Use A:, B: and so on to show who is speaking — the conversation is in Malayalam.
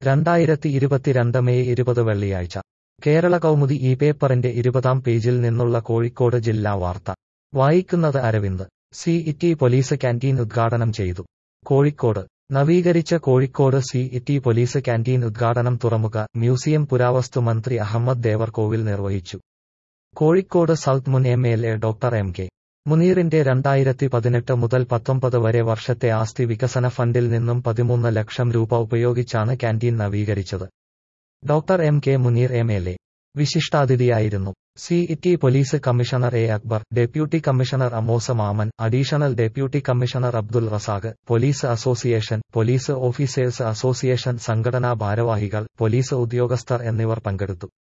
A: 2022 മെയ് 20 വെള്ളിയാഴ്ച കേരള കൗമുദി ഈ പേപ്പറിന്റെ 20-ാം പേജിൽ നിന്നുള്ള കോഴിക്കോട് ജില്ലാ വാർത്ത വായിക്കുന്നത് അരവിന്ദ്. സി.ഇ.ടി പോലീസ് ക്യാന്റീൻ ഉദ്ഘാടനം ചെയ്തു. കോഴിക്കോട് നവീകരിച്ച കോഴിക്കോട് സി.ഇ.ടി പോലീസ് ക്യാന്റീൻ ഉദ്ഘാടനം തുറമുഖ മ്യൂസിയം പുരാവസ്തു മന്ത്രി അഹമ്മദ് ദേവർകോവിൽ നിർവഹിച്ചു. കോഴിക്കോട് സൗത്ത് മുൻ എം.എൽ.എ. Doctor MK. മുനീറിന്റെ 2018 മുതൽ 19 വരെ വർഷത്തെ ആസ്തി വികസന ഫണ്ടിൽ നിന്നും 13 ലക്ഷം രൂപ ഉപയോഗിച്ചാണ് ക്യാന്റീൻ നവീകരിച്ചത്. Doctor MK. മുനീർ എം.എൽ.എ. വിശിഷ്ടാതിഥിയായിരുന്നു. City police commissioner A. Akbar, deputy commissioner Amos Mammen, additional deputy commissioner Abdul Razak, police association, police officers association സംഘടനാ ഭാരവാഹികൾ, പോലീസ് ഉദ്യോഗസ്ഥർ എന്നിവർ പങ്കെടുത്തു.